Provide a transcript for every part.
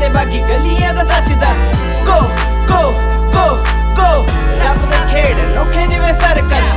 कहते बाकी गलियां दा सच दस गो गो गो गो रब दे खेड़ नोखे जिवें सर्कस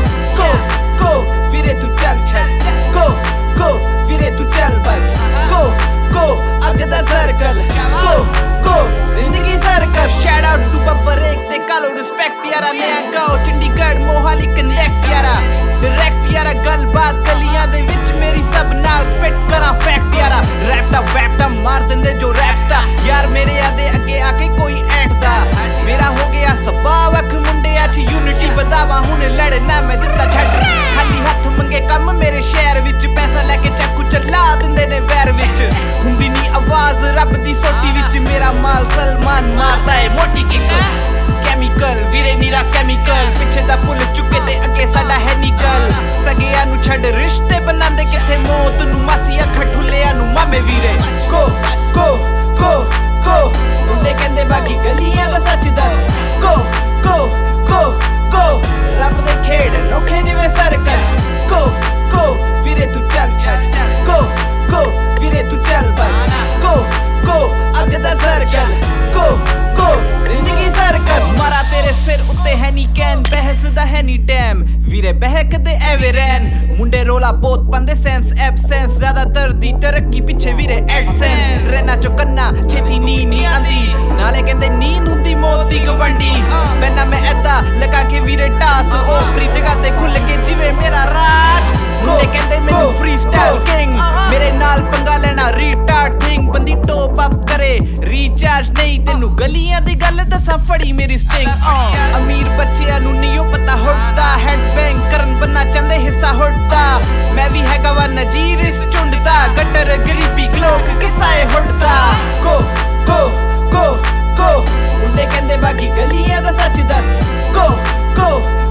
गो वीरे तू चल छड़ गो वीरे तू चल बस गो अग दा सर्कल गो जिंदगी circus shout out to Babbar Ek ते कालो respect यारा नया गाओ चंडीगढ़ मोहाली connect यारा direct यारा गल बात गलियां दे विच मेरी सब नाल spit करा fact यारा rap दा wap दा मार दिंदे जो rap दा यार मेरे आदे अगे आके कोई ऐट दा मेरा हो गया सबाव अख मुंडिया च unity बदावा हुण लड़ना मैं दित्ता छड़ खाली हथ मंगे कम मेरे शहर विच पैसा लेके चाकू चला दिंदे ने वैर विच हुंदी नी आवाज रब दी सोटी विच मेरा माल सलमान मारता है मोटी किक केमिकल वीरे नीरा केमिकल पिछे दा भुल चुके ते अगे साडा है निकल सगिया नु छड़ रिश्ते बनांदे किथे मौत नु मासी अख ठुलिया नु मामे वीरे गो गो गो गो मुंडे कहंदे बाकी गलियां दा सच दस गो गो गो गो रब दे खेड़ नोखे जिवें सर्कस गो वीरे तू चल छड़ गो वीरे तू चल बस गो अग दा सर्कल गो जिंदगी सर्कस मारा तेरे सिर उत्ते है नी कैन बहस दा है नी टैम वीरे बहक दे एवे रैन मुंडे रोला बहुत पंदे सेंस एब्सेंस ज्यादा दर्दी तरक्की पिछे वीरे एडसेंस रहना चौकन्ना छेती नींद नी आंदी नाले कहंदे नींद हुंदी मौत दी गवंडी बैना मैं ऐदा लगा के वीरे टास ओपरी जगह ते खुल के जिवे मेरा राज मुंडे कहंदे मैनू फ्री स्टाइल किंग मेरे नाल पंगा लेना रिटार्ड थिंग बंदी टॉप अप करे रिचार्ज नहीं तेनू गलियां दी गल दसा फड़ी मेरी स्टिंग अमीर बच्चियां नू नहीं पता हुड़दा हेड बैंग करन बनना चाहंदे हिस्सा हुड़दा मैं भी हैगा वा नजीर इस झुंड दा गटर गरीबी लोक किसाए हुड़दा गो मुंडे कहंदे बाकी गलियां दा सच दस गो